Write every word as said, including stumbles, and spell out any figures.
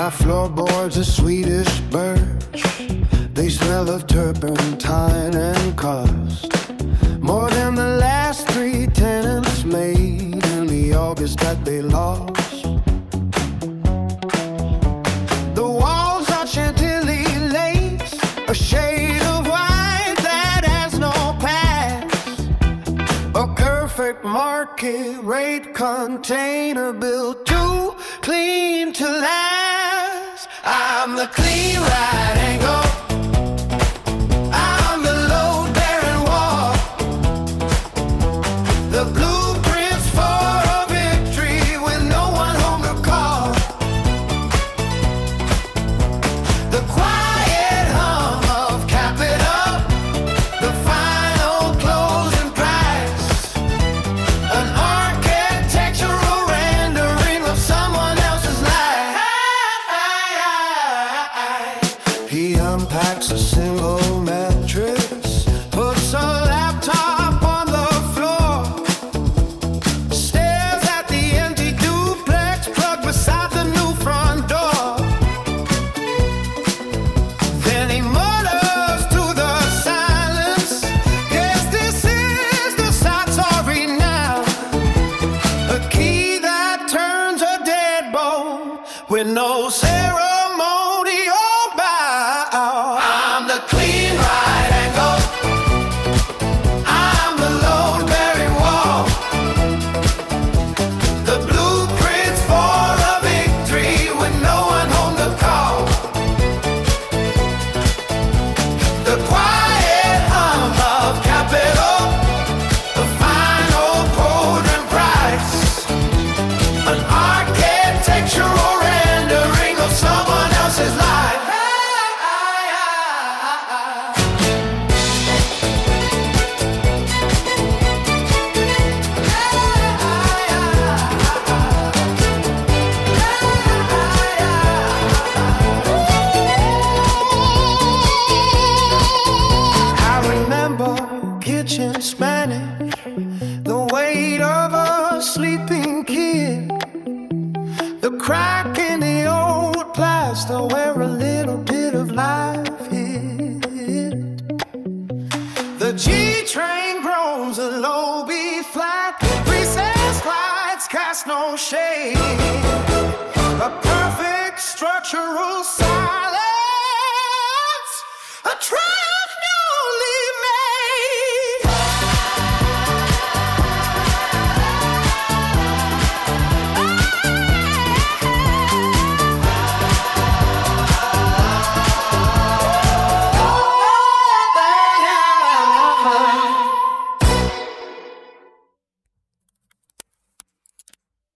My floorboards are Swedish birch. They smell of turpentine and cost more than the last three tenants made in the August that they lost. The walls are chantilly lace, a shade of white that has no past, a perfect market rate container built too clean to last. I'm the clean right angle. I'm the load-bearing wall. The blueprints for a victory with no one home to call. The quiet hum of capital, the final closing price, an architectural rendering of someone else's life. He unpacks a single mattress, puts a laptop on the floor, stares at the empty duplex plug beside the new front door. Then he mutters to the silence, "Guess this is the side story now." A key that turns a dead bone with no ceremony or bow. I'm the clean right angle. I'm the load-bearing wall. The blueprints for a victory with no one home to call. The quiet hum of capital, the final quadrant price, an architectural rendering of someone else's life. I remember kitchen Spanish, the weight of a sleeping kid, the crack in the old plaster where a little bit of life hit. The G-train groans, a low B flat, recessed lights cast no shade, a perfect structural silence, a triumph.